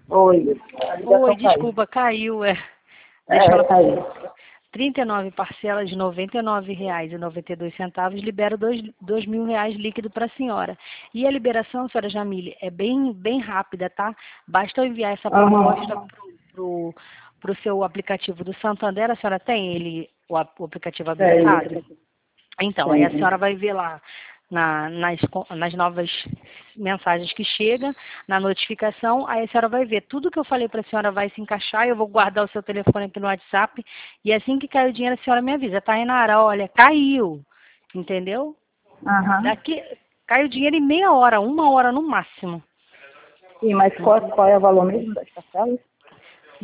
Oi, a Oi, ligação caiu. desculpa, caiu. Deixa ela Caiu. 39 parcelas de R$ 99,92, libero dois mil reais líquido para a senhora. E a liberação, senhora Jamile, é bem rápida, tá? Basta eu enviar essa proposta Aham. pro seu aplicativo do Santander. A senhora tem o aplicativo habilitado? Tem, Então, aí a tem. senhora vai ver lá nas novas mensagens que chegam, na notificação, aí a senhora vai ver. Tudo que eu falei para a senhora vai se encaixar, eu vou guardar o seu telefone aqui no WhatsApp, e assim que cair o dinheiro, a senhora me avisa. Tainara, olha, caiu, entendeu? Aham. Daqui, cai o dinheiro em meia hora, uma hora no máximo. Sim, mas qual é o valor mesmo das parcelas? R$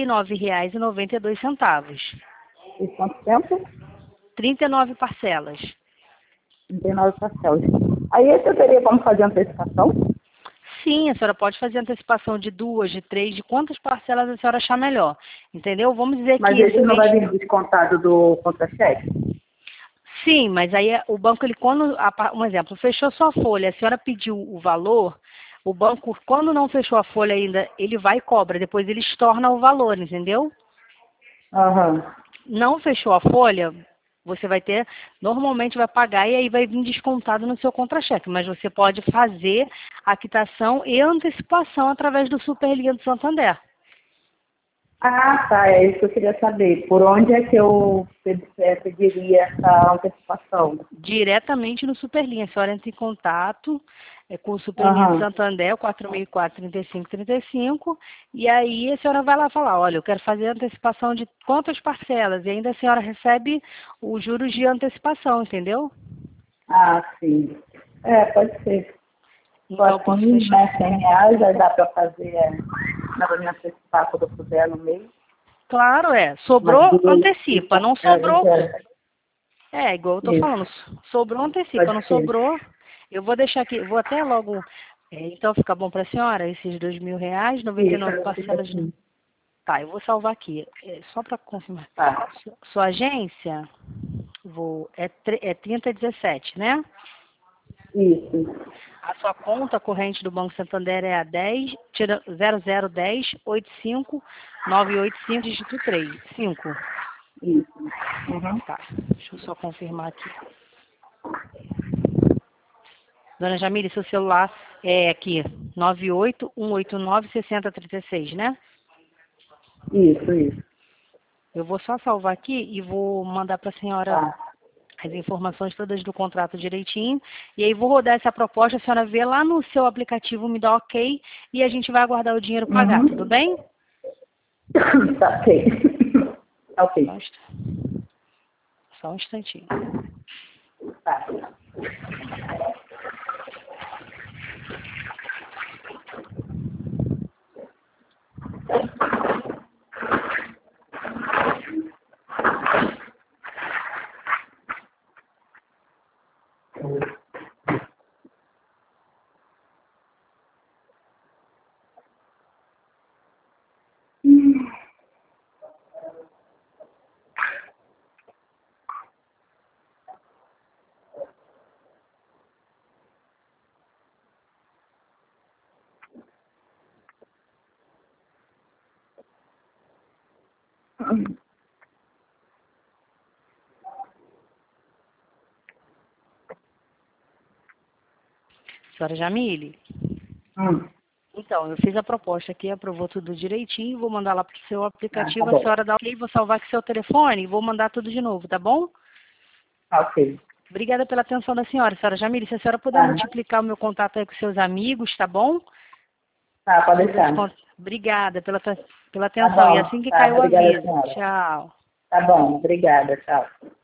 99,92. E quanto tempo? 39 parcelas. 39 parcelas. Aí eu teria como fazer antecipação? Sim, a senhora pode fazer antecipação de 2, de 3, de quantas parcelas a senhora achar melhor. Entendeu? Vamos dizer Mas que esse isso não mês. vai vir descontado do contra-cheque? Sim, mas aí o banco, ele quando, um exemplo, fechou sua folha, a senhora pediu o valor, o banco, quando não fechou a folha ainda, ele vai e cobra, depois ele estorna o valor, entendeu? Aham. Não fechou a folha, você vai ter, normalmente vai pagar e aí vai vir descontado no seu contra-cheque, mas você pode fazer a quitação e antecipação através do Superlinha do Santander. Ah, tá. É isso que eu queria saber. Por onde é que eu pediria essa antecipação? Diretamente no Superlinha. A senhora entra em contato com o Superlinha de Aham. Santander, 4004-3535, e aí a senhora vai lá falar, olha, eu quero fazer antecipação de quantas parcelas, e ainda a senhora recebe os juros de antecipação, entendeu? Ah, sim. É, pode ser. Só Então eu posso assim, fechar. né, R$ 100, aí dá para fazer, dá para me antecipar quando eu puder no mês. Claro, Mas sobrou, de antecipa, não sobrou, parcela, igual eu tô isso, falando, sobrou, antecipa, não pode ser. sobrou, eu vou deixar aqui, vou até logo, então fica bom para a senhora, esses R$ 2.000, Isso, 99 fica parcelas. assim. Tá, eu vou salvar aqui, só para confirmar. Tá. Sua agência é 3017, né? Isso, A sua conta corrente do Banco Santander é a 10, tira 0010 85 985 dígito 3, 5. isso. Uhum. Tá, deixa eu só confirmar aqui. Dona Jamile, seu celular é aqui, 981896036, né? Isso. Eu vou só salvar aqui e vou mandar para a senhora Tá. as informações todas do contrato direitinho. E aí vou rodar essa proposta, a senhora vê lá no seu aplicativo, me dá ok, e a gente vai aguardar o dinheiro pagar, tudo Uhum. bem? Tá, ok. Tá, Só um, ok. só um instantinho. Tá. Senhora Jamile? Hum. Então, eu fiz a proposta aqui, aprovou tudo direitinho, vou mandar lá para o seu Ah, tá aplicativo, a bom. senhora dá ok, vou salvar aqui seu telefone e vou mandar tudo de novo, tá bom? Tá, ok. Obrigada pela atenção da senhora Jamile. Se a senhora puder Tá. multiplicar o meu contato aí com seus amigos, tá bom? Tá, pode Todas as deixar. Obrigada pela Tá atenção. E bom. assim que Tá, caiu o obrigada, aviso. senhora. Tchau. Tá bom, obrigada, tchau.